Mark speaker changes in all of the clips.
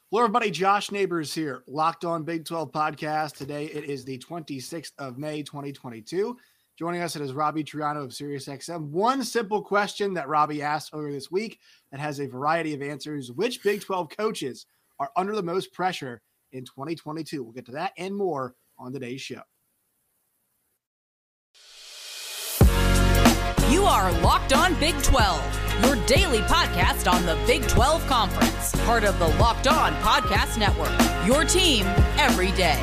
Speaker 1: Hello, everybody. Josh Neighbors here, Locked On Big 12 podcast. Today it is the 26th of May, 2022. Joining us, it is Robbie Triano of SiriusXM. One simple question that Robbie asked earlier this week that has a variety of answers. Which Big 12 coaches are under the most pressure in 2022? We'll get to that and more on today's show.
Speaker 2: You are Locked On Big 12, your daily podcast on the Big 12 Conference, part of the Locked On Podcast Network, your team every day.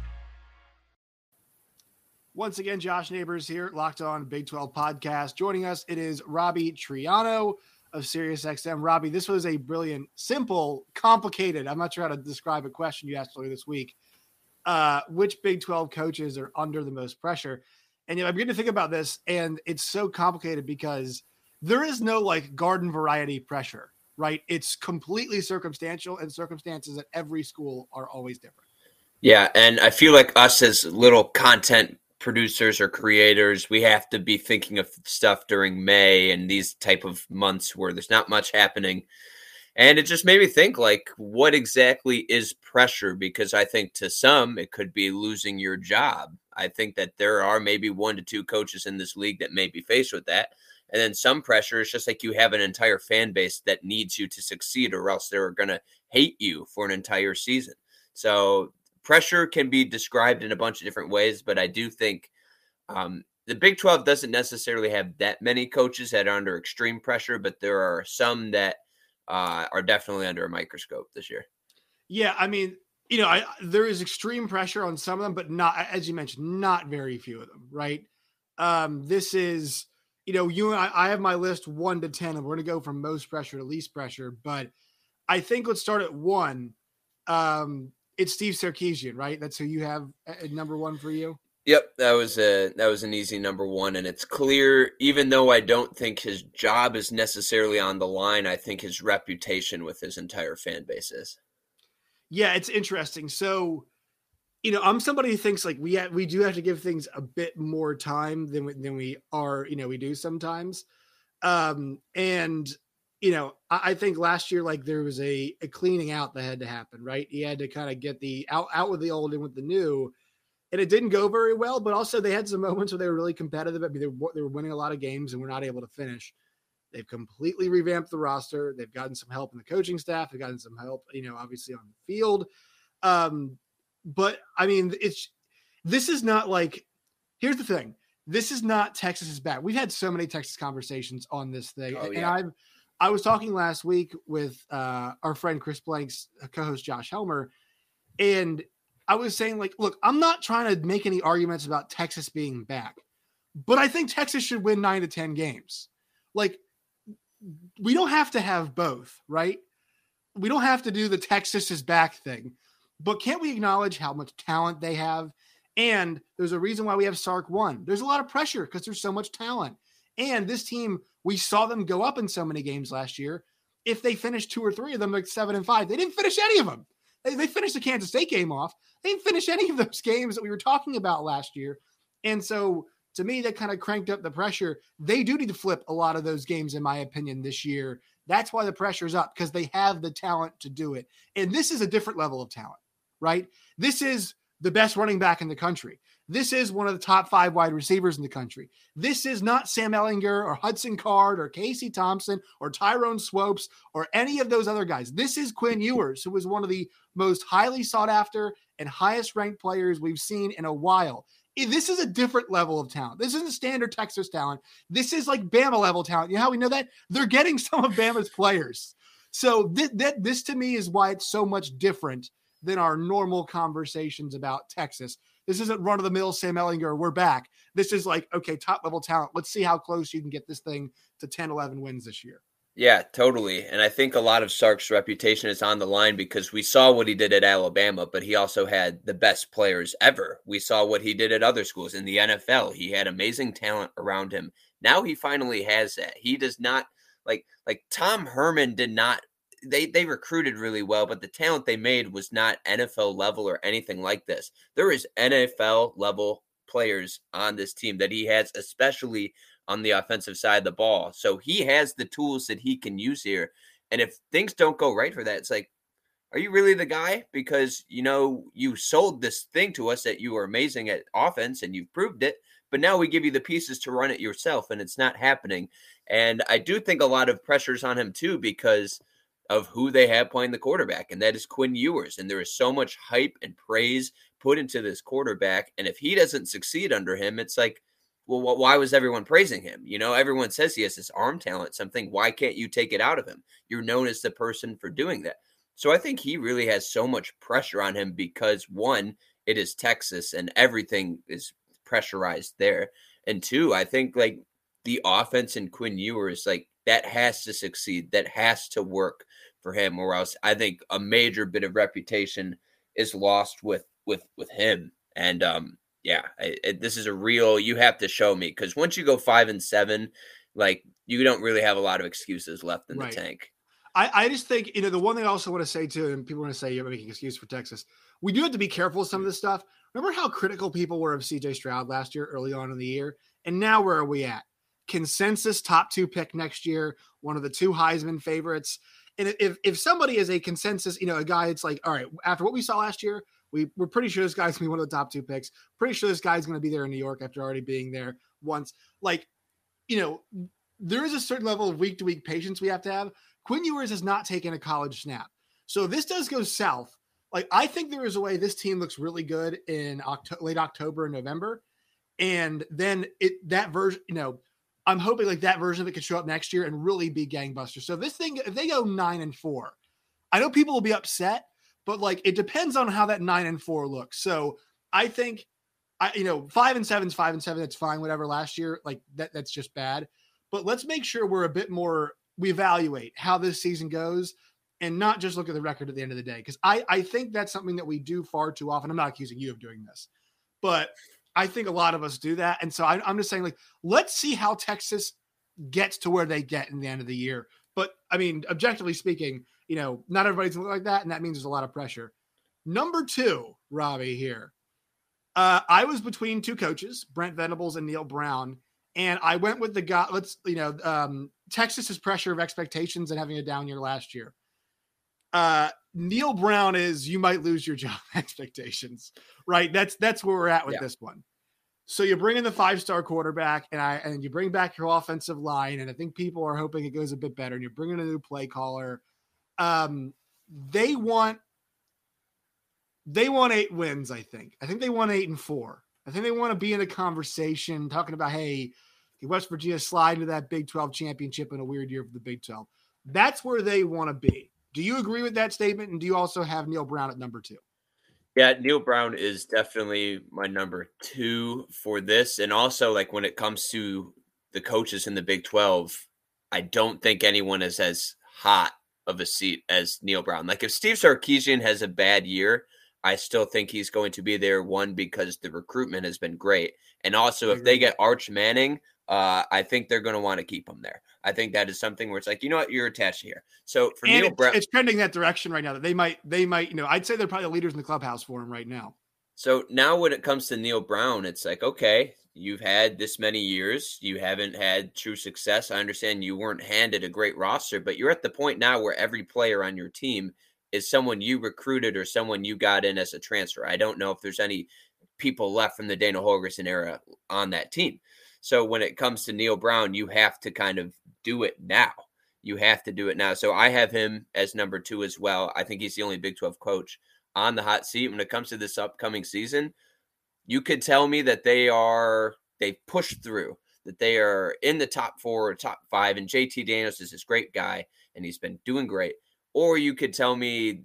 Speaker 1: Once again, Josh Neighbors here, Locked On Big 12 podcast. Joining us, it is Robbie Triano of SiriusXM. Robbie, this was a brilliant, simple, complicated, I'm not sure how to describe a question you asked earlier this week. Which Big 12 coaches are under the most pressure? And I'm beginning to think about this, and it's so complicated because there is no like garden variety pressure, right? It's completely circumstantial, and circumstances at every school are always different.
Speaker 3: Yeah, and I feel like us as little content producers or creators, we have to be thinking of stuff during May and these type of months where there's not much happening. And it just made me think, like, what exactly is pressure? Because I think to some, it could be losing your job. I think that there are maybe 1 to 2 coaches in this league that may be faced with that. And then some pressure is just like you have an entire fan base that needs you to succeed, or else they're going to hate you for an entire season. So pressure can be described in a bunch of different ways, but I do think the Big 12 doesn't necessarily have that many coaches that are under extreme pressure, but there are some that are definitely under a microscope this year.
Speaker 1: Yeah, I mean, there is extreme pressure on some of them, but not, as you mentioned, not very few of them, right? This is, you and I have my list 1 to 10, and we're going to go from most pressure to least pressure, but I think let's start at 1. It's Steve Sarkisian, right? That's who you have at number 1 for you?
Speaker 3: Yep, that was an easy number 1, and it's clear, even though I don't think his job is necessarily on the line, I think his reputation with his entire fan base is.
Speaker 1: Yeah, it's interesting. So, I'm somebody who thinks like we do have to give things a bit more time than we are, we do sometimes. I think last year, like there was a cleaning out that had to happen, right? He had to kind of get the out with the old and with the new. And it didn't go very well, but also they had some moments where they were really competitive. I mean, they were winning a lot of games and were not able to finish. They've completely revamped the roster. They've gotten some help in the coaching staff. They've gotten some help, obviously on the field. But I mean, this is not like, here's the thing. This is not Texas is bad. We've had so many Texas conversations on this thing.
Speaker 3: Oh, yeah.
Speaker 1: And I was talking last week with our friend Chris Blank's co-host Josh Helmer, and I was saying, like, look, I'm not trying to make any arguments about Texas being back, but I think Texas should win 9 to 10 games. Like, we don't have to have both, right? We don't have to do the Texas is back thing, but can't we acknowledge how much talent they have? And there's a reason why we have Sark 1. There's a lot of pressure because there's so much talent. And this team, we saw them go up in so many games last year. If they finished 2 or 3 of them, like 7-5, they didn't finish any of them. They finished the Kansas State game off. They didn't finish any of those games that we were talking about last year. And so to me, that kind of cranked up the pressure. They do need to flip a lot of those games, in my opinion, this year. That's why the pressure's up, because they have the talent to do it. And this is a different level of talent, right? This is the best running back in the country. This is one of the top 5 wide receivers in the country. This is not Sam Ehlinger or Hudson Card or Casey Thompson or Tyrone Swopes or any of those other guys. This is Quinn Ewers, who was one of the most highly sought after and highest ranked players we've seen in a while. This is a different level of talent. This isn't standard Texas talent. This is like Bama level talent. You know how we know that? They're getting some of Bama's players. So this to me is why it's so much different than our normal conversations about Texas. This isn't run-of-the-mill Sam Ehlinger, we're back. This is like, okay, top-level talent. Let's see how close you can get this thing to 10, 11 wins this year.
Speaker 3: Yeah, totally. And I think a lot of Sark's reputation is on the line because we saw what he did at Alabama, but he also had the best players ever. We saw what he did at other schools in the NFL. He had amazing talent around him. Now he finally has that. He does not like Tom Herman did not. They recruited really well, but the talent they made was not NFL level or anything like this. There is NFL level players on this team that he has, especially on the offensive side of the ball. So he has the tools that he can use here. And if things don't go right for that, it's like, are you really the guy? Because, you sold this thing to us that you were amazing at offense and you've proved it, but now we give you the pieces to run it yourself and it's not happening. And I do think a lot of pressure's on him too, because of who they have playing the quarterback, and that is Quinn Ewers. And there is so much hype and praise put into this quarterback. And if he doesn't succeed under him, it's like, well, why was everyone praising him? Everyone says he has this arm talent, something. Why can't you take it out of him? You're known as the person for doing that. So I think he really has so much pressure on him because, one, it is Texas and everything is pressurized there. And two, I think like the offense and Quinn Ewers, like that has to succeed. That has to work for him, or else I think a major bit of reputation is lost with him. And this is a real, you have to show me, because once you go 5-7, like you don't really have a lot of excuses left in the tank.
Speaker 1: I just think, the one thing I also want to say too, and people want to say you're making an excuse for Texas, we do have to be careful with some of this stuff. Remember how critical people were of CJ Stroud last year, early on in the year? And now where are we at? Consensus top 2 pick next year, one of the 2 Heisman favorites. And if somebody is a consensus, a guy, it's like, all right, after what we saw last year, we're pretty sure this guy's going to be one of the top 2 picks. Pretty sure this guy's going to be there in New York after already being there once. Like, there is a certain level of week-to-week patience we have to have. Quinn Ewers has not taken a college snap. So if this does go south, like I think there is a way this team looks really good in late October and November. And then that version, I'm hoping like that version of it could show up next year and really be gangbusters. So if they go 9-4, I know people will be upset, but like it depends on how that 9-4 looks. So I think 5-7 is 5-7. That's fine. Whatever last year, like that's just bad. But let's make sure we're a bit more, we evaluate how this season goes and not just look at the record at the end of the day. Because I think that's something that we do far too often. I'm not accusing you of doing this, but I think a lot of us do that. And so I'm just saying, like, let's see how Texas gets to where they get in the end of the year. But I mean, objectively speaking, not everybody's going to look like that. And that means there's a lot of pressure. Number 2, Robbie here. I was between 2 coaches, Brent Venables and Neil Brown. And I went with the guy, Texas's pressure of expectations and having a down year last year. Neil Brown is, you might lose your job expectations, right? That's where we're at with this one. So you bring in the 5-star quarterback and you bring back your offensive line. And I think people are hoping it goes a bit better, and you're bringing a new play caller. They want 8 wins. I think they want 8-4. I think they want to be in a conversation talking about, hey, West Virginia slide into that Big 12 championship in a weird year for the Big 12. That's where they want to be. Do you agree with that statement? And do you also have Neil Brown at number 2?
Speaker 3: Yeah, Neil Brown is definitely my number 2 for this. And also, like, when it comes to the coaches in the Big 12, I don't think anyone is as hot of a seat as Neil Brown. Like, if Steve Sarkisian has a bad year, I still think he's going to be there, one, because the recruitment has been great. And also, if they get Arch Manning, I think they're going to want to keep him there. I think that is something where it's like, you know what, you're attached here. So for Neil Brown,
Speaker 1: it's trending that direction right now, that they might, I'd say they're probably the leaders in the clubhouse for him right now.
Speaker 3: So now when it comes to Neil Brown, it's like, okay, you've had this many years. You haven't had true success. I understand you weren't handed a great roster, but you're at the point now where every player on your team is someone you recruited or someone you got in as a transfer. I don't know if there's any people left from the Dana Holgorsen era on that team. So when it comes to Neil Brown, you have to kind of do it now. You have to do it now. So I have him as number 2 as well. I think he's the only Big 12 coach on the hot seat. When it comes to this upcoming season, you could tell me that they've pushed through, that they are in the top 4 or top 5, and JT Daniels is this great guy, and he's been doing great. Or you could tell me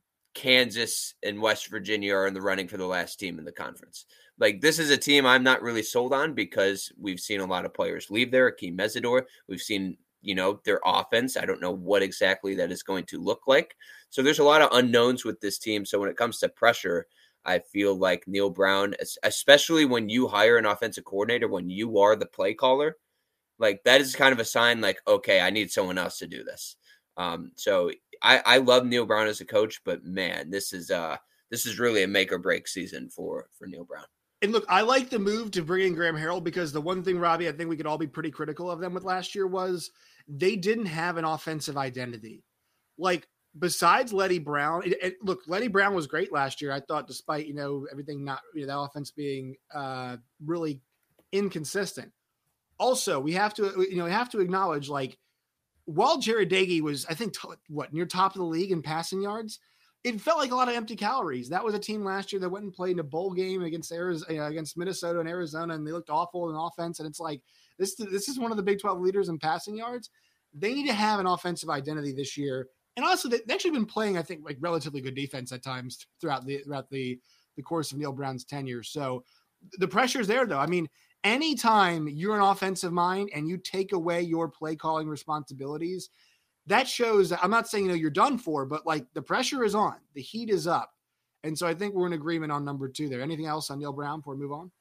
Speaker 3: Kansas and West Virginia are in the running for the last team in the conference. Like, this is a team I'm not really sold on because we've seen a lot of players leave there. Akeem Mesidor, we've seen, their offense. I don't know what exactly that is going to look like. So there's a lot of unknowns with this team. So when it comes to pressure, I feel like Neil Brown, especially when you hire an offensive coordinator, when you are the play caller, like that is kind of a sign like, okay, I need someone else to do this. So I love Neil Brown as a coach, but man, this is really a make or break season for Neil Brown.
Speaker 1: And look, I like the move to bring in Graham Harrell because the one thing, Robbie, I think we could all be pretty critical of them with last year was they didn't have an offensive identity. Like, besides Letty Brown, look, Letty Brown was great last year. I thought, despite, everything not, that offense being really inconsistent. Also, we have to acknowledge, like, while Jared Dagey was, I think, near top of the league in passing yards, it felt like a lot of empty calories. That was a team last year that went and played in a bowl game against against Minnesota and Arizona, and they looked awful in offense. And it's like, this is one of the Big 12 leaders in passing yards. They need to have an offensive identity this year. And also, they've actually been playing, I think, like relatively good defense at times throughout the course of Neil Brown's tenure. So the pressure is there, though. I mean, anytime you're an offensive mind and you take away your play calling responsibilities, that shows that, I'm not saying, you're done for, but like the pressure is on, the heat is up. And so I think we're in agreement on number 2 there. Anything else on Neil Brown before we move on?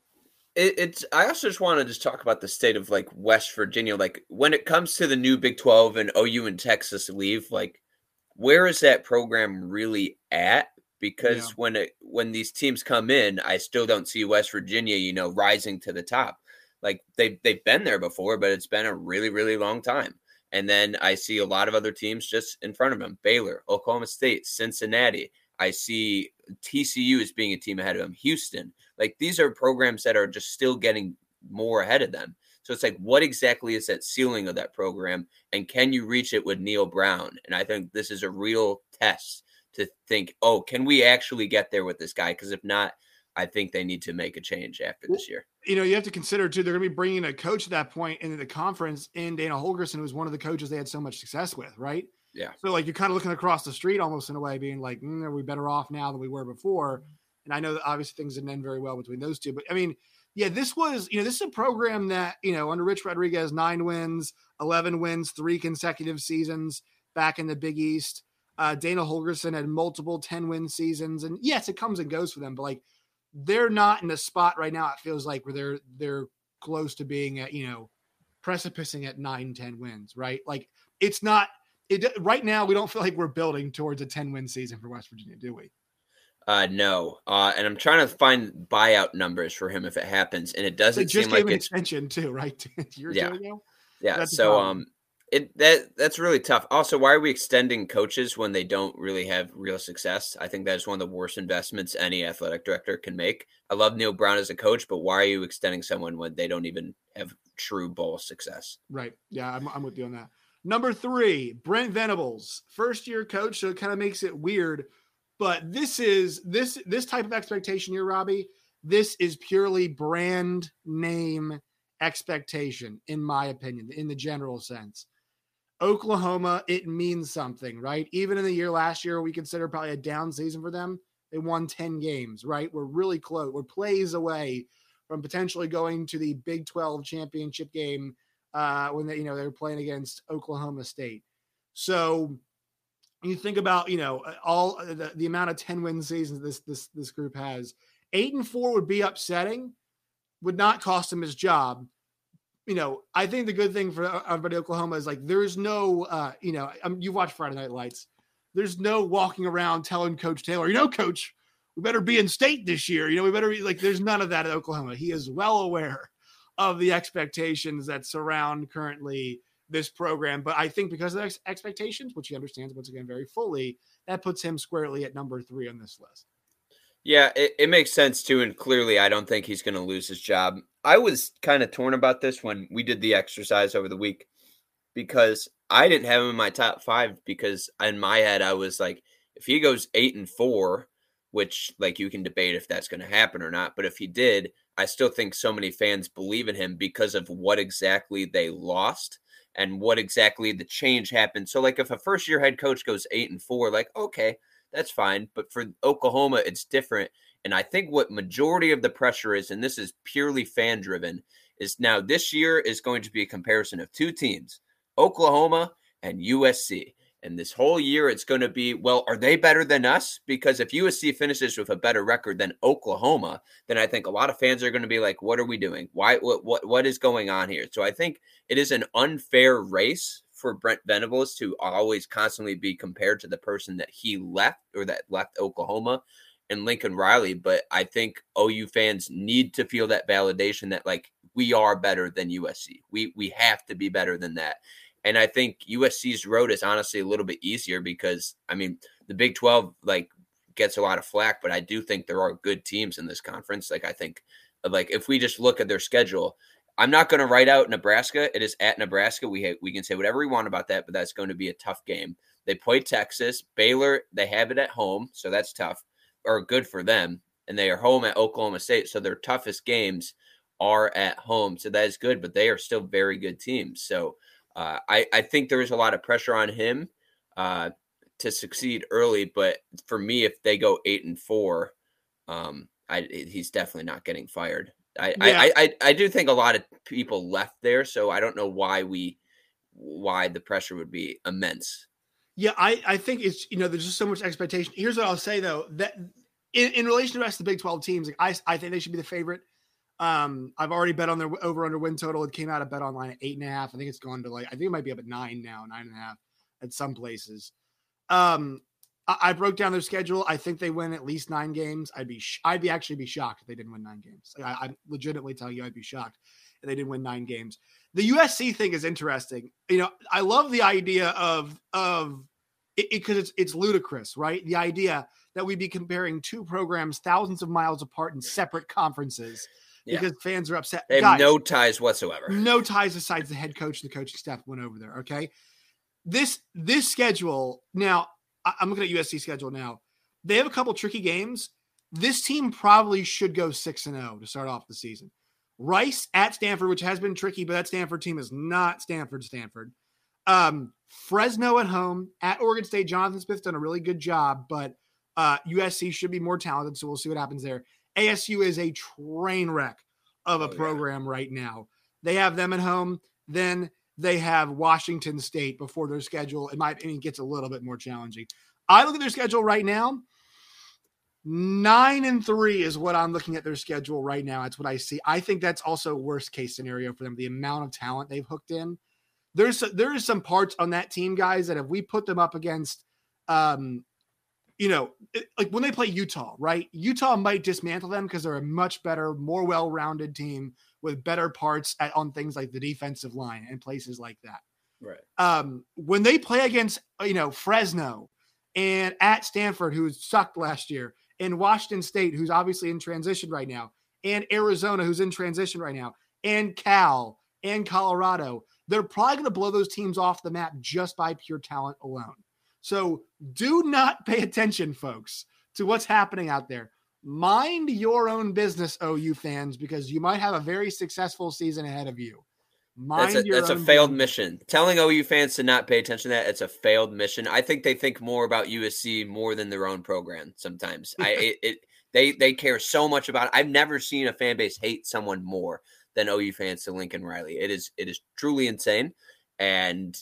Speaker 3: I also just want to just talk about the state of like West Virginia. Like when it comes to the new Big 12 and OU and Texas leave, like where is that program really at? Because when these teams come in, I still don't see West Virginia, rising to the top. Like they've been there before, but it's been a really, really long time. And then I see a lot of other teams just in front of them: Baylor, Oklahoma State, Cincinnati. I see TCU as being a team ahead of them, Houston. Like these are programs that are just still getting more ahead of them. So it's like, what exactly is that ceiling of that program? And can you reach it with Neil Brown? And I think this is a real test to think, can we actually get there with this guy? Because if not, I think they need to make a change after this year.
Speaker 1: You have to consider, too, they're going to be bringing a coach at that point into the conference in Dana Holgorsen, who was one of the coaches they had so much success with, right?
Speaker 3: Yeah.
Speaker 1: So, like, you're kind of looking across the street almost in a way, being like, are we better off now than we were before? And I know that obviously things didn't end very well between those two. But, I mean, yeah, this is a program that, under Rich Rodriguez, 9 wins, 11 wins, 3 consecutive seasons back in the Big East. Dana Holgorsen had multiple 10-win seasons. And, yes, it comes and goes for them. But, like, they're not in a spot right now, it feels like, where they're close to being at, precipicing at 9-10 wins, right? Like, it's not – right now we don't feel like we're building towards a 10-win season for West Virginia, do we?
Speaker 3: No. And I'm trying to find buyout numbers for him if it happens. And it doesn't seem like
Speaker 1: an extension too, right? Years ago?
Speaker 3: Yeah. That's so that's really tough. Also, why are we extending coaches when they don't really have real success? I think that is one of the worst investments any athletic director can make. I love Neil Brown as a coach, but why are you extending someone when they don't even have true bowl success?
Speaker 1: Right. Yeah, I'm with you on that. Number 3, Brent Venables, first-year coach, so it kind of makes it weird. But this type of expectation here, Robbie, this is purely brand name expectation, in my opinion, in the general sense. Oklahoma, it means something, right? Even in the year last year, we consider probably a down season for them. They won 10 games, right? We're really close. We're plays away from potentially going to the Big 12 championship game when they were playing against Oklahoma State. So you think about, all the amount of 10-win seasons this group has. 8-4 would be upsetting, would not cost him his job. I think the good thing for everybody in Oklahoma is, like, there's no, you've watched Friday Night Lights. There's no walking around telling Coach Taylor, Coach, we better be in state this year. We better be, like, there's none of that at Oklahoma. He is well aware of the expectations that surround currently this program. But I think because of the expectations, which he understands once again very fully, that puts him squarely at number 3 on this list.
Speaker 3: Yeah, it makes sense too. And clearly I don't think he's going to lose his job. I was kind of torn about this when we did the exercise over the week, because I didn't have him in my top 5, because in my head, I was like, if he goes 8-4, which, like, you can debate if that's going to happen or not, but if he did, I still think so many fans believe in him because of what exactly they lost and what exactly the change happened. So, like, if a first-year head coach goes 8-4, like, okay, that's fine. But for Oklahoma, it's different. And I think what majority of the pressure is, and this is purely fan-driven, is now this year is going to be a comparison of 2 teams, Oklahoma and USC. And this whole year, it's going to be, well, are they better than us? Because if USC finishes with a better record than Oklahoma, then I think a lot of fans are going to be like, what are we doing? Why? What is going on here? So I think it is an unfair race for Brent Venables to always constantly be compared to the person that he left, or that left Oklahoma, and Lincoln Riley. But I think OU fans need to feel that validation that, like, we are better than USC. We have to be better than that. And I think USC's road is honestly a little bit easier because, I mean, the Big 12 gets a lot of flack, but I do think there are good teams in this conference. I think if we just look at their schedule, I'm not going to write out Nebraska. It is at Nebraska. We can say whatever we want about that, but that's going to be a tough game. They play Texas, Baylor. They have it at home, so that's tough or good for them. And they are home at Oklahoma State, so their toughest games are at home. So that is good, but they are still very good teams. So I think there is a lot of pressure on him to succeed early. But for me, if they go 8-4, he's definitely not getting fired. I do think a lot of people left there, so I don't know why the pressure would be immense.
Speaker 1: Yeah, I think it's, there's just so much expectation. Here's what I'll say though, that in relation to the rest of the Big 12 teams, I think they should be the favorite. I've already bet on their over-under win total. It came out of Bet Online at 8.5. I think it's gone to I think it might be up at 9 now, 9.5 at some places. I broke down their schedule. I think they win at least 9 games. I'd actually be shocked if they didn't win 9 games. I'm legitimately telling you, I'd be shocked if they didn't win 9 games. The USC thing is interesting. I love the idea of it because it's ludicrous, right? The idea that we'd be comparing 2 programs thousands of miles apart in separate conferences. Because fans are upset.
Speaker 3: They have no ties whatsoever.
Speaker 1: No ties besides the head coach and the coaching staff went over there. Okay. This schedule now, I'm looking at USC schedule now. They have a couple tricky games. This team probably should go 6-0 to start off the season. Rice at Stanford, which has been tricky, but that Stanford team is not Stanford. Fresno at home, at Oregon State. Jonathan Smith's done a really good job, but USC should be more talented, so we'll see what happens there. ASU is a train wreck of a program right now. They have them at home. Then they have Washington State before their schedule, in my opinion, gets a little bit more challenging. I look at their schedule right now. 9-3 is what I'm looking at their schedule right now. That's what I see. I think that's also worst case scenario for them. The amount of talent they've hooked in. There is some parts on that team, guys, that if we put them up against, like when they play Utah, right? Utah might dismantle them because they're a much better, more well-rounded team with better parts on things like the defensive line and places like that.
Speaker 3: Right.
Speaker 1: When they play against, Fresno and at Stanford, who sucked last year, and Washington State, who's obviously in transition right now, and Arizona, who's in transition right now, and Cal and Colorado, they're probably going to blow those teams off the map just by pure talent alone. So do not pay attention, folks, to what's happening out there. Mind your own business, OU fans, because you might have a very successful season ahead of you.
Speaker 3: That's a failed mission. Telling OU fans to not pay attention to that, it's a failed mission. I think they think more about USC more than their own program sometimes. They care so much about it. I've never seen a fan base hate someone more than OU fans to Lincoln Riley. It is truly insane. And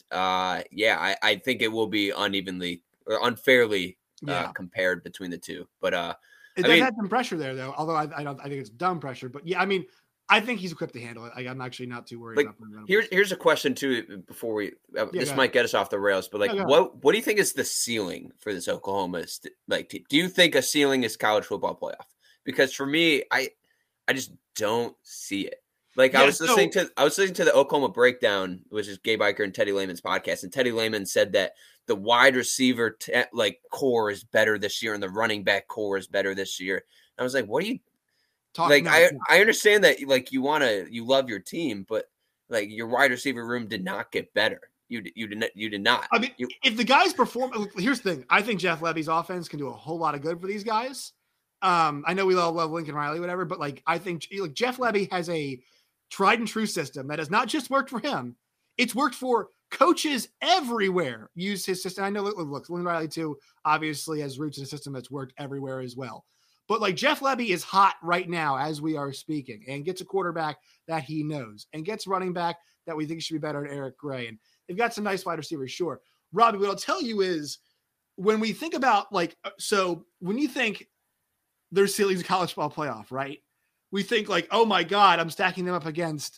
Speaker 3: I think it will be unevenly or unfairly compared between the two. But
Speaker 1: it does have some pressure there, though. Although I think it's dumb pressure. But yeah, I think he's equipped to handle it. I'm actually not too worried about him.
Speaker 3: Here's a question too. Before we this might get us off the rails, but what do you think is the ceiling for this Oklahoma team? Do you think a ceiling is college football playoff? Because for me, I just don't see it. I was listening to the Oklahoma Breakdown, which is Gabe Eicher and Teddy Lehman's podcast, and Teddy Lehman said that the wide receiver core is better this year, and the running back core is better this year. And I was like, "What are you talking about?" I understand that you love your team, but your wide receiver room did not get better. You did not.
Speaker 1: If the guys perform, here's the thing: I think Jeff Lebby's offense can do a whole lot of good for these guys. I know we all love Lincoln Riley, whatever, but I think Jeff Lebby has a tried and true system that has not just worked for him. It's worked for coaches everywhere. Use his system. I know, look, Lincoln Riley too, obviously has roots in a system that's worked everywhere as well. But Jeff Lebby is hot right now as we are speaking and gets a quarterback that he knows and gets running back that we think should be better than Eric Gray. And they've got some nice wide receivers. Sure. Robbie, what I'll tell you is when we think about so when you think there's ceilings college ball playoff, right? We think oh my God, I'm stacking them up against,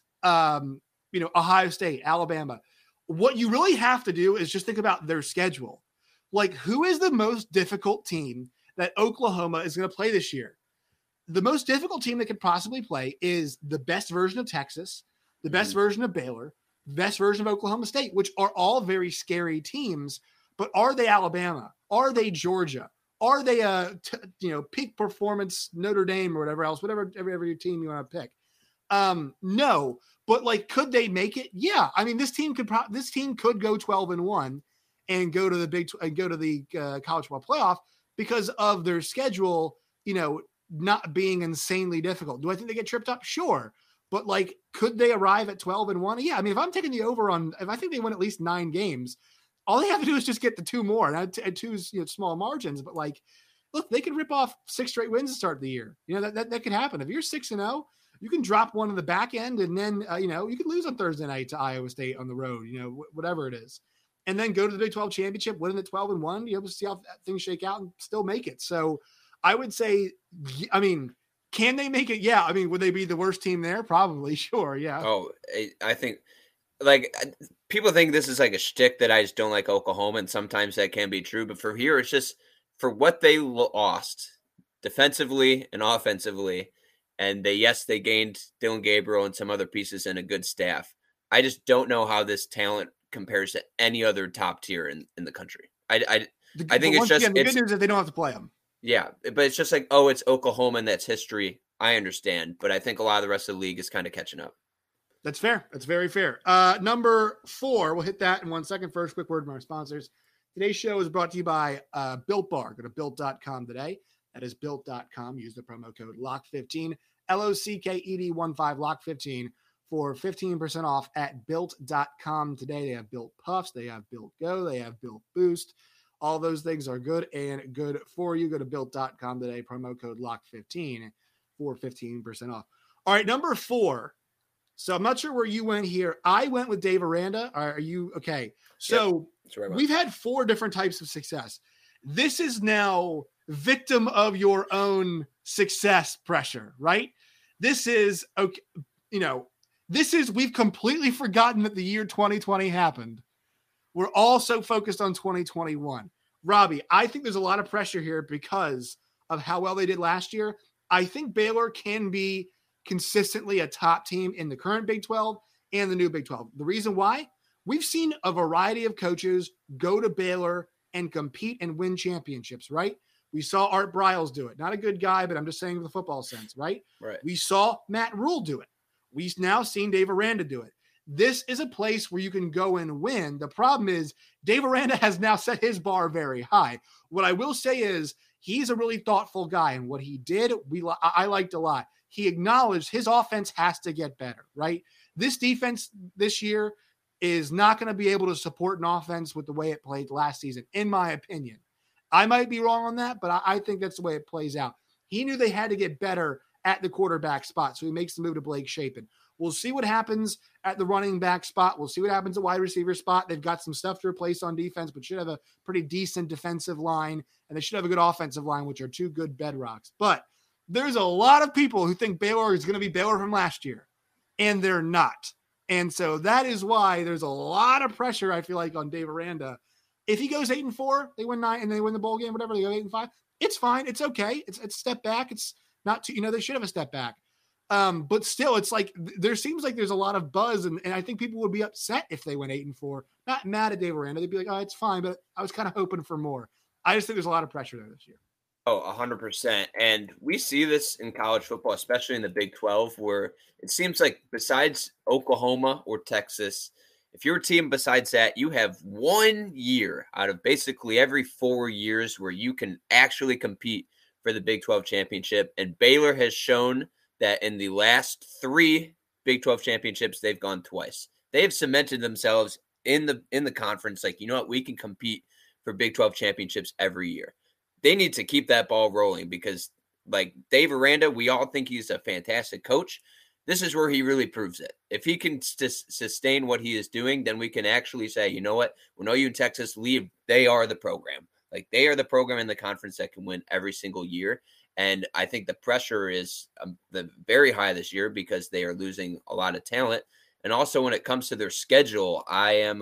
Speaker 1: Ohio State, Alabama. What you really have to do is just think about their schedule. Who is the most difficult team that Oklahoma is going to play this year? The most difficult team that could possibly play is the best version of Texas, the best version of Baylor, best version of Oklahoma State, which are all very scary teams. But are they Alabama? Are they Georgia? Are they peak performance Notre Dame or whatever else, whatever every team you want to pick? No, but like, could they make it? Yeah. I mean, this team could go 12-1 and go to the college football playoff because of their schedule, not being insanely difficult. Do I think they get tripped up? Sure. But like, could they arrive at 12-1? Yeah. I mean, if I'm taking the over if I think they win at least 9 games, all they have to do is just get the 2 more, and two's small margins. But like, look, they could rip off 6 straight wins to start the year. That could happen. If you're 6-0, you can drop one in the back end, and then you could lose on Thursday night to Iowa State on the road. Whatever it is, and then go to the Big 12 championship, win it at 12-1. See how things shake out and still make it. So I would say, I mean, can they make it? Yeah. I mean, would they be the worst team there? Probably. Sure. Yeah.
Speaker 3: Oh, I think. Like, people think this is like a shtick that I just don't like Oklahoma, and sometimes that can be true. But for here, it's just for what they lost defensively and offensively, and they gained Dylan Gabriel and some other pieces and a good staff. I just don't know how this talent compares to any other top tier in the country. I think it's just
Speaker 1: the good news is they don't have to play them.
Speaker 3: Yeah, but it's just like, oh, it's Oklahoma and that's history. I understand, but I think a lot of the rest of the league is kind of catching up.
Speaker 1: That's fair. That's very fair. Number 4, we'll hit that in 1 second. First, quick word from our sponsors. Today's show is brought to you by Built Bar. Go to built.com today. That is built.com. Use the promo code LOCK15, LOCKED15, LOCK15 for 15% off at built.com today. They have Built Puffs. They have Built Go. They have Built Boost. All those things are good and good for you. Go to built.com today. Promo code LOCK15 for 15% off. All right, number 4. So I'm not sure where you went here. I went with Dave Aranda. Are you okay? So
Speaker 3: yep,
Speaker 1: we've had 4 different types of success. This is now victim of your own success pressure, right? This is okay. We've completely forgotten that the year 2020 happened. We're all so focused on 2021. Robbie, I think there's a lot of pressure here because of how well they did last year. I think Baylor can be consistently a top team in the current Big 12 and the new Big 12. The reason why? We've seen a variety of coaches go to Baylor and compete and win championships, right? We saw Art Briles do it. Not a good guy, but I'm just saying with the football sense, right?
Speaker 3: Right.
Speaker 1: We saw Matt Rule do it. We've now seen Dave Aranda do it. This is a place where you can go and win. The problem is Dave Aranda has now set his bar very high. What I will say is he's a really thoughtful guy, and what he did, I liked a lot. He acknowledged his offense has to get better, right? This defense this year is not going to be able to support an offense with the way it played last season, in my opinion. I might be wrong on that, but I think that's the way it plays out. He knew they had to get better at the quarterback spot, so he makes the move to Blake Shapen. We'll see what happens at the running back spot. We'll see what happens at wide receiver spot. They've got some stuff to replace on defense, but should have a pretty decent defensive line, and they should have a good offensive line, which are 2 good bedrocks. But there's a lot of people who think Baylor is going to be Baylor from last year, and they're not. And so that is why there's a lot of pressure, I feel like, on Dave Aranda. If he goes 8-4, they win 9 and they win the bowl game, whatever, they go 8-5. It's fine. It's okay. It's a step back. It's not too, they should have a step back. But still, it's like there seems like there's a lot of buzz, and I think people would be upset if they went 8-4. Not mad at Dave Aranda. They'd be like, oh, it's fine, but I was kind of hoping for more. I just think there's a lot of pressure there this year.
Speaker 3: Oh, 100%. And we see this in college football, especially in the Big 12, where it seems like besides Oklahoma or Texas, if you're a team besides that, you have 1 year out of basically every 4 years where you can actually compete for the Big 12 championship. And Baylor has shown that in the last 3 Big 12 championships, they've gone twice. They have cemented themselves in the conference. Like, you know what? We can compete for Big 12 championships every year. They need to keep that ball rolling because, like, Dave Aranda, we all think he's a fantastic coach. This is where he really proves it. If he can sustain what he is doing, then we can actually say, you know what? When OU and Texas leave, they are the program. Like, they are the program in the conference that can win every single year. And I think the pressure is very high this year because they are losing a lot of talent. And also when it comes to their schedule, I'm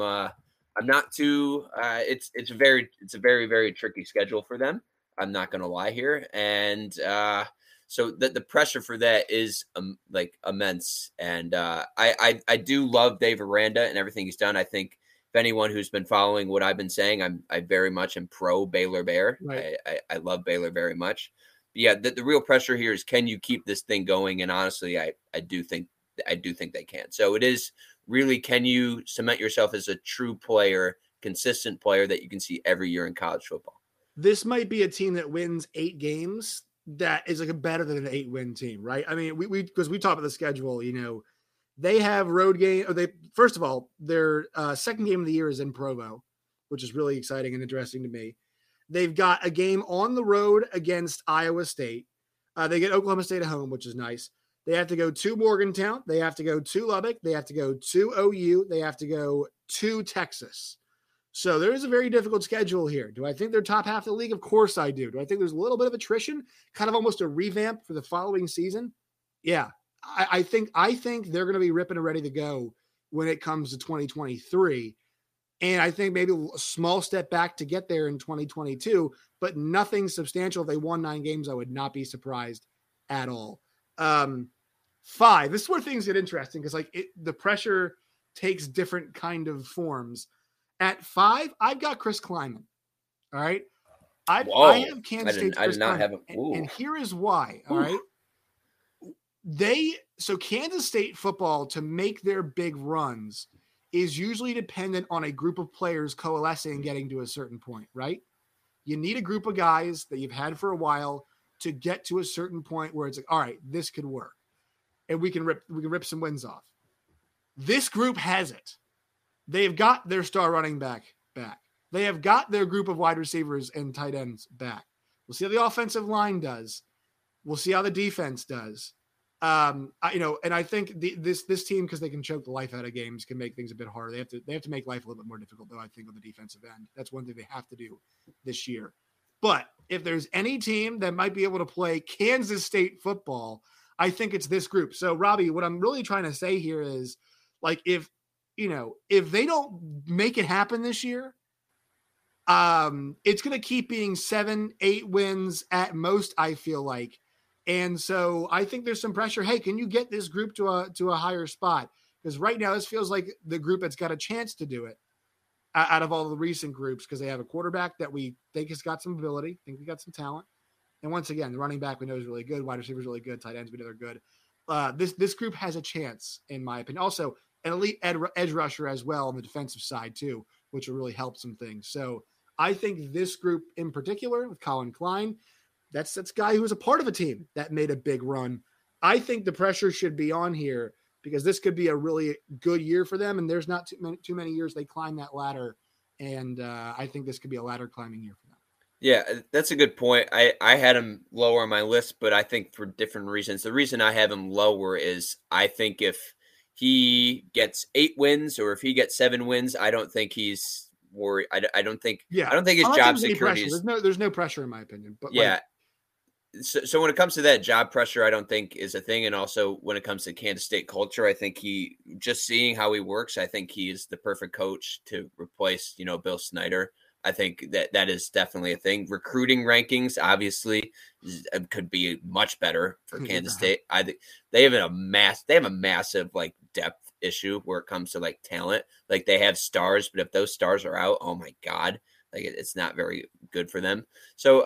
Speaker 3: not too. It's a very, very tricky schedule for them. I'm not going to lie here. And So the pressure for that is like immense. And I do love Dave Aranda and everything he's done. I think if anyone who's been following what I've been saying, I very much am pro Baylor Bear.
Speaker 1: Right.
Speaker 3: I love Baylor very much. But yeah, the real pressure here is, can you keep this thing going? And honestly, I do think they can. So it is really, can you cement yourself as a true player, consistent player that you can see every year in college football?
Speaker 1: This might be a team that wins 8 games that is like a better than an 8-win team, right? I mean, because we talk about the schedule, they have road game. Or first of all, their second game of the year is in Provo, which is really exciting and interesting to me. They've got a game on the road against Iowa State. They get Oklahoma State at home, which is nice. They have to go to Morgantown. They have to go to Lubbock. They have to go to OU. They have to go to Texas. So there is a very difficult schedule here. Do I think they're top half of the league? Of course I do. Do I think there's a little bit of attrition, kind of almost a revamp for the following season? Yeah, I think they're going to be ripping and ready to go when it comes to 2023. And I think maybe a small step back to get there in 2022, but nothing substantial. If they won 9 games, I would not be surprised at all. 5. This is where things get interesting because the pressure takes different kind of forms. At 5, I've got Chris Klieman. All right. I have Kansas State. I did not have him. And here is why. All right. So Kansas State football, to make their big runs, is usually dependent on a group of players coalescing and getting to a certain point, right? You need a group of guys that you've had for a while to get to a certain point where it's like, all right, this could work. And we can rip some wins off. This group has it. They've got their star running back. They have got their group of wide receivers and tight ends back. We'll see how the offensive line does. We'll see how the defense does. And I think this team, because they can choke the life out of games, can make things a bit harder. They have to make life a little bit more difficult, though, I think, on the defensive end. That's one thing they have to do this year. But if there's any team that might be able to play Kansas State football, I think it's this group. So, Robbie, what I'm really trying to say here is, if they don't make it happen this year, it's going to keep being 7-8 wins at most, I feel like. And so I think there's some pressure. Hey, can you get this group to a higher spot? Because right now this feels like the group that's got a chance to do it out of all the recent groups, because they have a quarterback that we think has got some ability, think we got some talent. And once again, the running back we know is really good. Wide receivers really good. Tight ends we know they're good. This group has a chance, in my opinion. Also, an elite edge rusher as well on the defensive side too, which will really help some things. So I think this group in particular with Colin Klein, that's a guy who was a part of a team that made a big run. I think the pressure should be on here because this could be a really good year for them. And there's not too many years they climb that ladder. And I think this could be a ladder climbing year for them.
Speaker 3: Yeah, that's a good point. I had him lower on my list, but I think for different reasons. The reason I have him lower is I think if he gets 8 wins or if he gets 7 wins, I don't think he's worried. I don't think his job security is.
Speaker 1: There's no pressure in my opinion. But
Speaker 3: yeah. So when it comes to that job pressure, I don't think is a thing. And also when it comes to Kansas State culture, I think just seeing how he works, I think he is the perfect coach to replace, Bill Snyder. I think that is definitely a thing. Recruiting rankings, obviously, could be much better for Kansas State. I think they have a massive depth issue where it comes to talent. They have stars, but if those stars are out, oh my God, it's not very good for them. So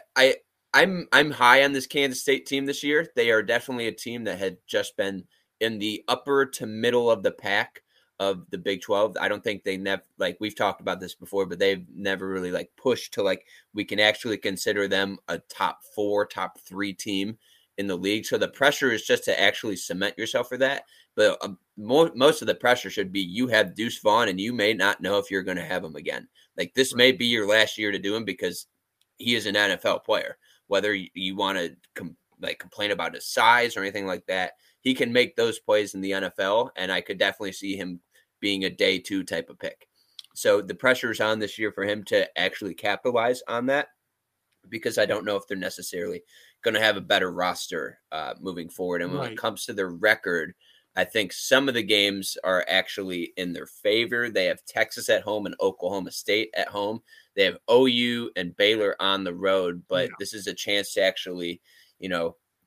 Speaker 3: I'm high on this Kansas State team this year. They are definitely a team that had just been in the upper to middle of the pack of the Big 12. I don't think they never, we've talked about this before, but they've never really pushed to we can actually consider them a top 4, top 3 team in the league. So the pressure is just to actually cement yourself for that. But most of the pressure should be you have Deuce Vaughn and you may not know if you're going to have him again. This may be your last year to do him because he is an NFL player. Whether you want to complain about his size or anything like that, he can make those plays in the NFL, and I could definitely see him being a day 2 type of pick. So the pressure is on this year for him to actually capitalize on that because I don't know if they're necessarily going to have a better roster moving forward. And when it comes to their record, I think some of the games are actually in their favor. They have Texas at home and Oklahoma State at home. They have OU and Baylor on the road, but this is a chance to actually,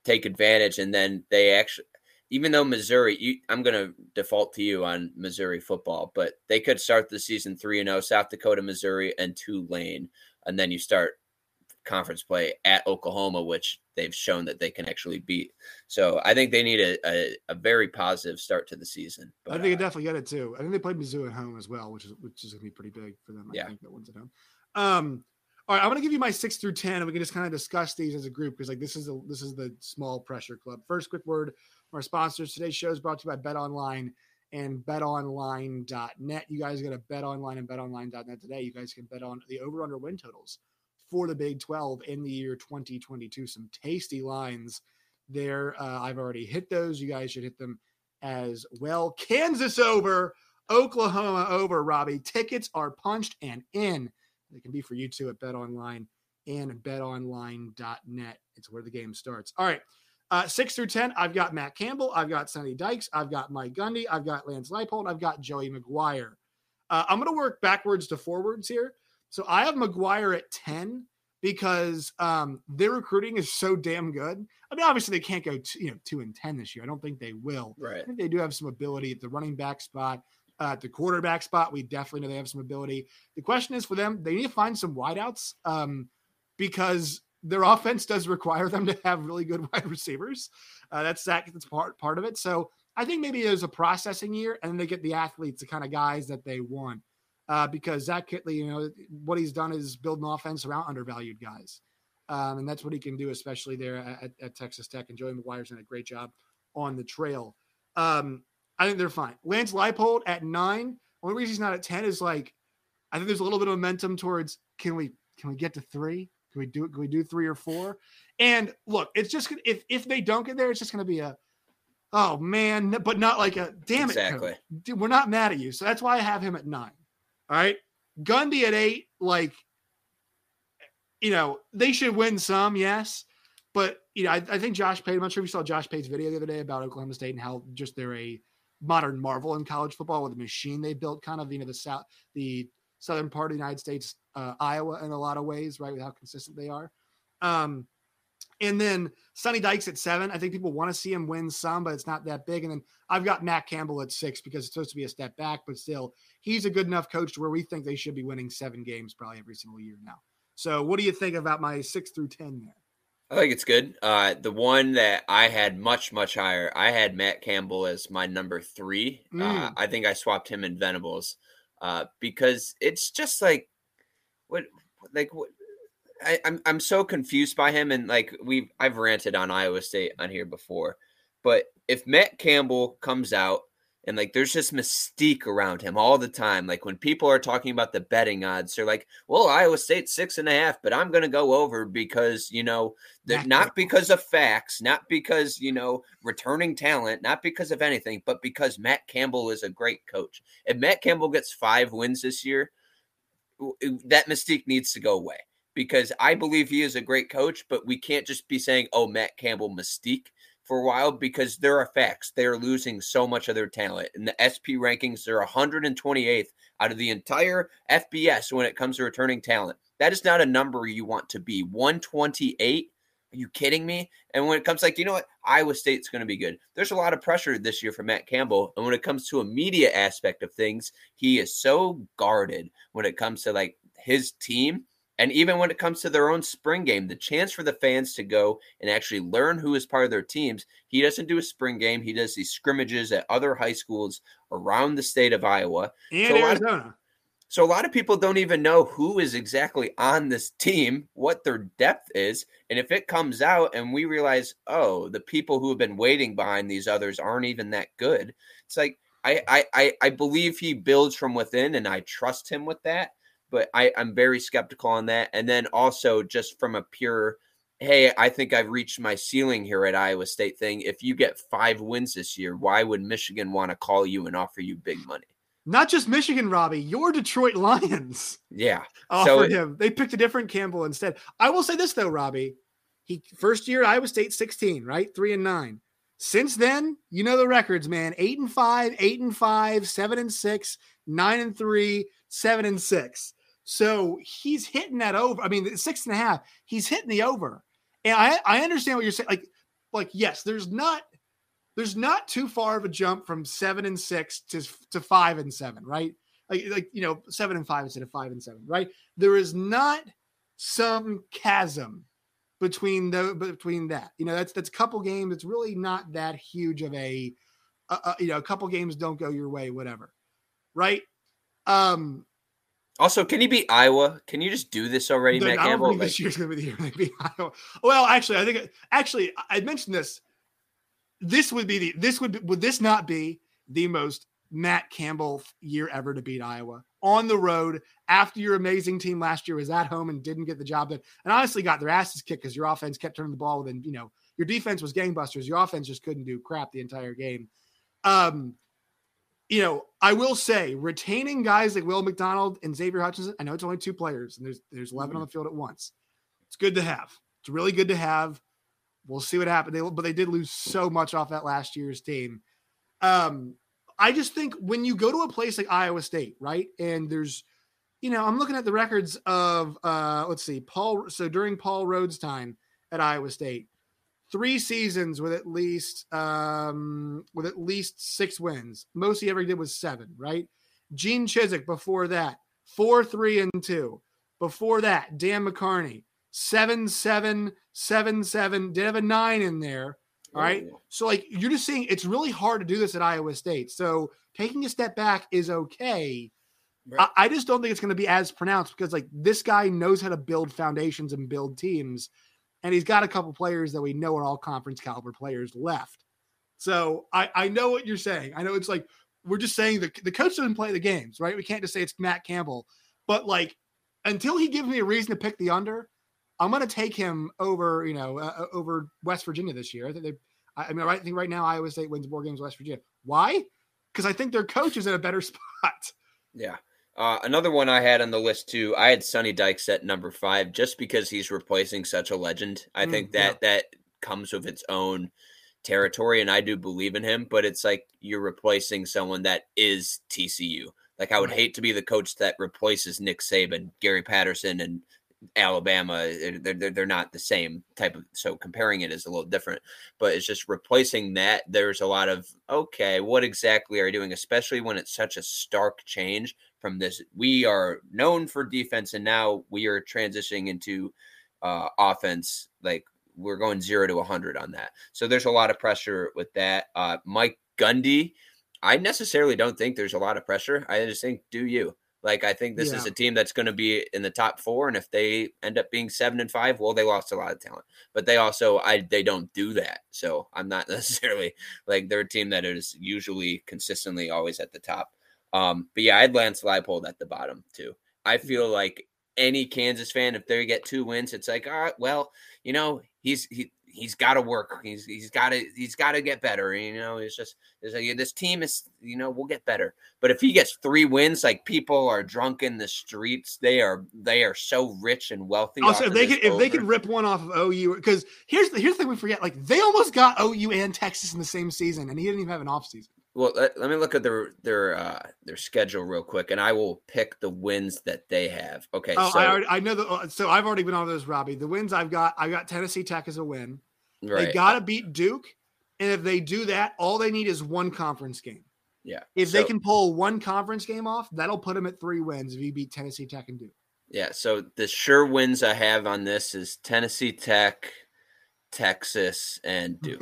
Speaker 3: take advantage. And then they actually, even though Missouri, I'm going to default to you on Missouri football, but they could start the season 3-0, South Dakota, Missouri, and Tulane. And then you start conference play at Oklahoma, which they've shown that they can actually beat. So I think they need a very positive start to the season. But,
Speaker 1: I think they definitely get it too. I think they played Mizzou at home as well, which is going to be pretty big for them. I think that one's at home. All right, I'm going to give you my 6 through 10, and we can just kind of discuss these as a group because this is the small pressure club. First, quick word from our sponsors. Today's show is brought to you by BetOnline and BetOnline.net. You guys got to BetOnline and BetOnline.net today. You guys can bet on the over/under win totals for the Big 12 in the year 2022. Some tasty lines there. I've already hit those. You guys should hit them as well. Kansas over, Oklahoma over, Robbie. Tickets are punched and in. They can be for you too at BetOnline and BetOnline.net. It's where the game starts. All right. 6 through 10, I've got Matt Campbell. I've got Sonny Dykes. I've got Mike Gundy. I've got Lance Leipold. I've got Joey McGuire. I'm going to work backwards to forwards here. So I have McGuire at 10 because their recruiting is so damn good. I mean, obviously they can't go 2-10 this year. I don't think they will.
Speaker 3: Right.
Speaker 1: I think they do have some ability at the running back spot. At the quarterback spot, we definitely know they have some ability. The question is for them, they need to find some wideouts because their offense does require them to have really good wide receivers. That's part of it. So I think maybe there's a processing year and then they get the athletes, the kind of guys that they want. Because Zach Kittley, what he's done is build an offense around undervalued guys. And that's what he can do, especially there at Texas Tech. And Joey McGuire's done a great job on the trail. I think they're fine. Lance Leipold at 9. Only reason he's not at 10 is I think there's a little bit of momentum towards can we get to 3? Can we do 3 or 4? And look, it's just if they don't get there, it's just going to be oh man, but not like a damn it.
Speaker 3: Exactly.
Speaker 1: Dude, we're not mad at you. So that's why I have him at 9. All right. Gundy at 8, they should win some, yes. But I think Josh Pate, I'm not sure if you saw Josh Pate's video the other day about Oklahoma State and how just they're a modern marvel in college football with a machine they built, kind of the southern part of the United States, Iowa in a lot of ways, right, with how consistent they are. And then Sonny Dykes at 7. I think people want to see him win some, but it's not that big. And then I've got Matt Campbell at 6 because it's supposed to be a step back, but still, he's a good enough coach to where we think they should be winning 7 games probably every single year now. So what do you think about my 6 through 10 there?
Speaker 3: I think it's good. The one that I had much, much higher, I had Matt Campbell as my number 3. I think I swapped him in Venables because it's just I'm so confused by him. And I've ranted on Iowa State on here before, but if Matt Campbell comes out and there's just mystique around him all the time. When people are talking about the betting odds, they're like, well, Iowa State 6.5, but I'm going to go over because, not because of facts, not because, returning talent, not because of anything, but because Matt Campbell is a great coach. If Matt Campbell gets 5 wins this year, that mystique needs to go away because I believe he is a great coach, but we can't just be saying, oh, Matt Campbell mystique for a while because there are facts. They are losing so much of their talent. In the SP rankings, they're 128th out of the entire FBS when it comes to returning talent. That is not a number you want to be. 128? Are you kidding me? And when it comes Iowa State's going to be good. There's a lot of pressure this year for Matt Campbell. And when it comes to a media aspect of things, he is so guarded when it comes to his team. And even when it comes to their own spring game, the chance for the fans to go and actually learn who is part of their teams, he doesn't do a spring game. He does these scrimmages at other high schools around the state of Iowa.
Speaker 1: And Arizona.
Speaker 3: So a lot of people don't even know who is exactly on this team, what their depth is. And if it comes out and we realize, oh, the people who have been waiting behind these others aren't even that good. It's I believe he builds from within and I trust him with that. But I'm very skeptical on that. And then also just from a pure, hey, I think I've reached my ceiling here at Iowa State thing. If you get 5 wins this year, why would Michigan want to call you and offer you big money?
Speaker 1: Not just Michigan, Robbie, your Detroit Lions.
Speaker 3: Yeah.
Speaker 1: Offered him. They picked a different Campbell instead. I will say this though, Robbie, he first year Iowa State 16, right? 3-9. Since then, the records, man, 8-5, 8-5, 7-6, 9-3, 7-6. So he's hitting that over. I mean, 6.5, he's hitting the over. And I understand what you're saying. like, yes, there's not too far of a jump from 7-6 to 5-7, right? Like 7-5 instead of 5-7, right? There is not some chasm between that. That's a couple games. It's really not that huge of a couple games don't go your way, whatever, right?
Speaker 3: Also, can you beat Iowa? Can you just do this already, Matt Campbell?
Speaker 1: I don't think this year's going to be the year they beat Iowa. Well, actually, I mentioned this. Would this not be the most Matt Campbell year ever to beat Iowa on the road after your amazing team last year was at home and didn't get the job done, and honestly got their asses kicked because your offense kept turning the ball within, your defense was gangbusters. Your offense just couldn't do crap the entire game. I will say retaining guys like Will McDonald and Xavier Hutchinson, I know it's only 2 players and there's 11 on the field at once. It's good to have. It's really good to have. We'll see what happens. But they did lose so much off that last year's team. I just think when you go to a place like Iowa State, right? And there's, I'm looking at the records of, let's see, Paul. So during Paul Rhodes' time at Iowa State, 3 seasons with at least 6 wins. Most he ever did was 7, right? Gene Chizik before that, 4-3-2. Before that, Dan McCarney, 7-7, 7-7. Did have a 9 in there. All right. So you're just seeing it's really hard to do this at Iowa State. So taking a step back is okay. Right. I just don't think it's going to be as pronounced because this guy knows how to build foundations and build teams. And he's got a couple players that we know are all conference caliber players left. So I know what you're saying. I know it's we're just saying the coach doesn't play the games, right? We can't just say it's Matt Campbell. But until he gives me a reason to pick the under, I'm going to take him over, over West Virginia this year. I think right now Iowa State wins more games than West Virginia. Why? Because I think their coach is in a better spot.
Speaker 3: Yeah. Another one I had on the list too, I had Sonny Dykes at number 5 just because he's replacing such a legend. I think that comes with its own territory, and I do believe in him, but it's you're replacing someone that is TCU. I would hate to be the coach that replaces Nick Saban, Gary Patterson, and Alabama. They're not the same type of, so comparing it is a little different, but it's just replacing that. There's a lot of, okay, what exactly are you doing? Especially when it's such a stark change from this. We are known for defense and now we are transitioning into offense. We're going 0 to 100 on that. So there's a lot of pressure with that. Mike Gundy, I necessarily don't think there's a lot of pressure. I just think, do you? I think this is a team that's going to be in the top 4. And if they end up being 7-5, well, they lost a lot of talent, but they also, they don't do that. So I'm not necessarily they're a team that is usually consistently always at the top. But yeah, I'd Lance Leipold at the bottom too. I feel like any Kansas fan, if they get 2 wins, it's he's got to work. He's got to get better. It's just this team is, we'll get better. But if he gets 3 wins, people are drunk in the streets. They are so rich and wealthy.
Speaker 1: Also, if they could rip one off of OU, because here's the thing we forget. They almost got OU and Texas in the same season, and he didn't even have an off season.
Speaker 3: Well, let me look at their schedule real quick, and I will pick the wins that they have. Okay.
Speaker 1: I know so I've already been on those, Robbie. The wins I got Tennessee Tech as a win. Right. They got to beat Duke, and if they do that, all they need is 1 conference game.
Speaker 3: Yeah.
Speaker 1: If they can pull 1 conference game off, that'll put them at 3 wins if you beat Tennessee Tech and Duke.
Speaker 3: Yeah. So the sure wins I have on this is Tennessee Tech, Texas, and Duke.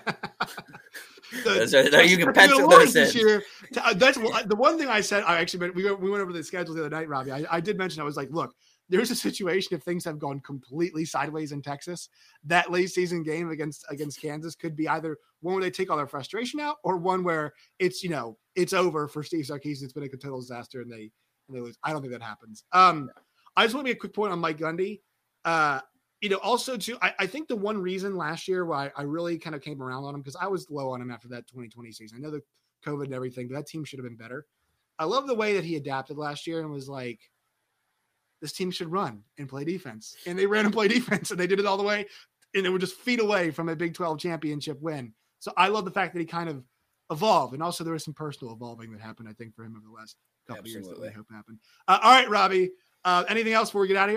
Speaker 3: You can pencil those in.
Speaker 1: That's the one thing I said. We went over the schedule the other night, Robbie. I did mention, I was look, there's a situation if things have gone completely sideways in Texas, that late season game against Kansas could be either one where they take all their frustration out, or one where it's it's over for Steve Sarkisian. It's been a total disaster and they lose. I don't think that happens. I just want to make a quick point on Mike Gundy. Also too, I think the one reason last year why I really kind of came around on him, because I was low on him after that 2020 season. I know the COVID and everything, but that team should have been better. I love the way that he adapted last year and was this team should run and play defense. And they ran and played defense, and they did it all the way. And they were just feet away from a Big 12 championship win. So I love the fact that he kind of evolved. And also there was some personal evolving that happened, I think, for him over the last couple of years that I hope happened. All right, Robbie. Anything else before we get out of here?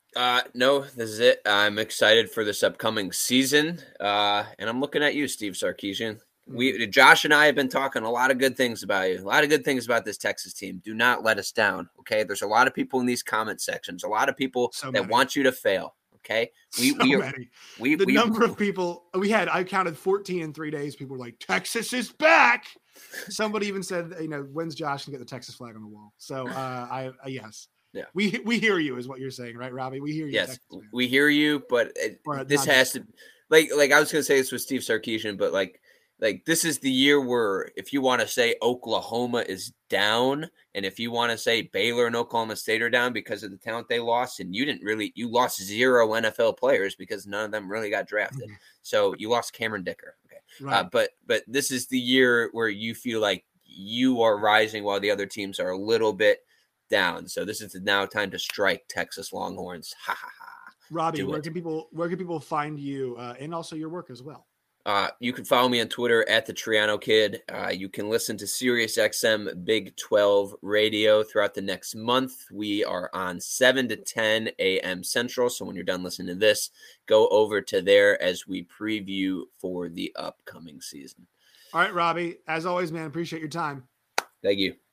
Speaker 3: No, this is it. I'm excited for this upcoming season, and I'm looking at you, Steve Sarkisian. Josh and I have been talking a lot of good things about you, a lot of good things about this Texas team. Do not let us down, okay? There's a lot of people in these comment sections, a lot of people that want you to fail, okay?
Speaker 1: The number of people we had, I counted 14 in 3 days. People were like, Texas is back. Somebody even said, when's Josh going to get the Texas flag on the wall? So yes.
Speaker 3: Yeah,
Speaker 1: we hear you is what you're saying, right, Robbie? We hear you.
Speaker 3: Yes, we hear you, but this has to, like I was going to say this with Steve Sarkisian, but like this is the year where if you want to say Oklahoma is down, and if you want to say Baylor and Oklahoma State are down because of the talent they lost, and you lost 0 NFL players because none of them really got drafted. So you lost Cameron Dicker. Okay, right. But this is the year where you feel like you are rising while the other teams are a little bit down. So this is now time to strike, Texas Longhorns. Ha ha ha.
Speaker 1: Robbie, where can people find you and also your work as well?
Speaker 3: You can follow me on Twitter at the Triano Kid. You can listen to SiriusXM Big 12 Radio throughout the next month. We are on 7 to 10 a.m. Central. So when you're done listening to this, go over to there as we preview for the upcoming season.
Speaker 1: All right, Robbie. As always, man, appreciate your time.
Speaker 3: Thank you.